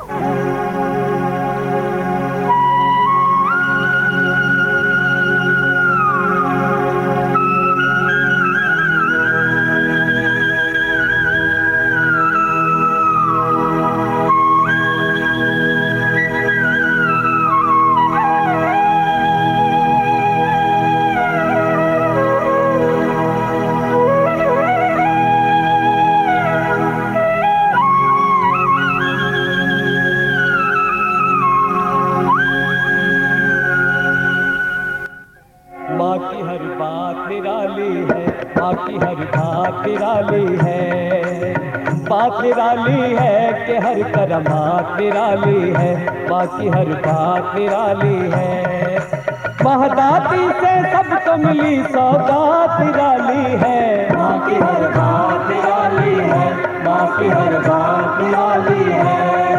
माँ की हर बात निराली है, माँ की हर बात निराली है। बात निराली है कि हर करमात निराली है, माँ की हर बात निराली है। महदाती से सबको मिली सौगात निराली है, माँ की हर बात निराली है, माँ की हर बात निराली है।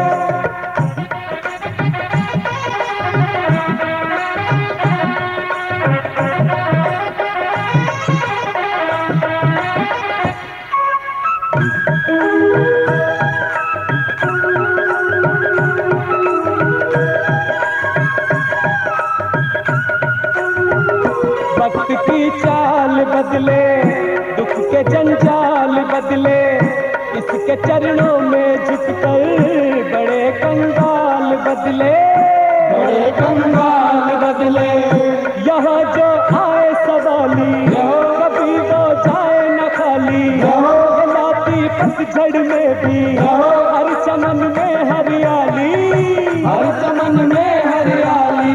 वक्त की चाल बदले, दुख के जंजाल बदले, इसके चरणों में झुककर बड़े कंगाल बदले, बड़े कंगाल बदले। यहाँ जो आए सवाली कभी तो जाए न खाली, लाती पतझड़ में भी हर चमन में हरियाली, हर चमन में हरियाली।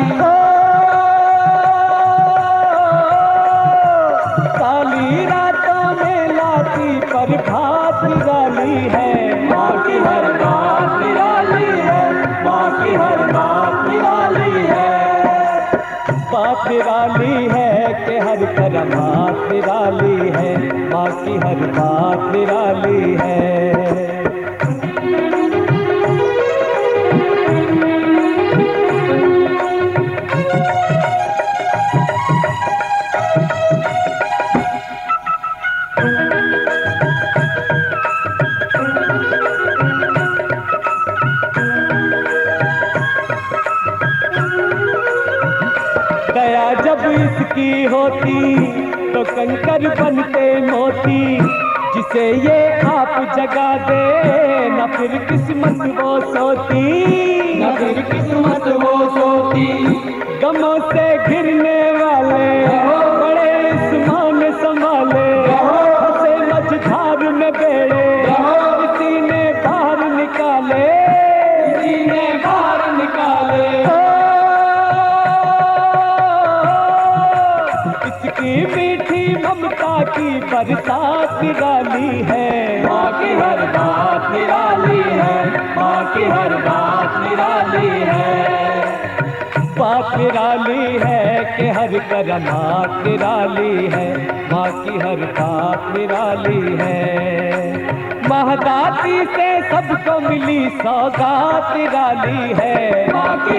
काली रातों में लाती पर भात निराली है, माँ की हर बात निराली है, माँ की हर बात निराली है। बात निराली है कि हर करमात निराली है, माँ की हर बात निराली है। दया जब इसकी होती तो कंकर बनते मोती, जिसे ये आप जगा दे न फिर किस्मत वो सोती, न फिर किस्मत वो सोती। गमों से घिरने वाले बड़े इस्मान संभाले, हंसे मझधार में बेड़े किसी ने बाहर निकाले, किसी ने बाहर निकाले। इसकी मीठी ममता की बरसात निराली है, माँ की हर बात निराली है, माँ की हर बात निराली है। बात निराली है कि हर करमात निराली है, माँ की हर बात निराली है। महदाती से सबको मिली सौगात निराली है, माँ की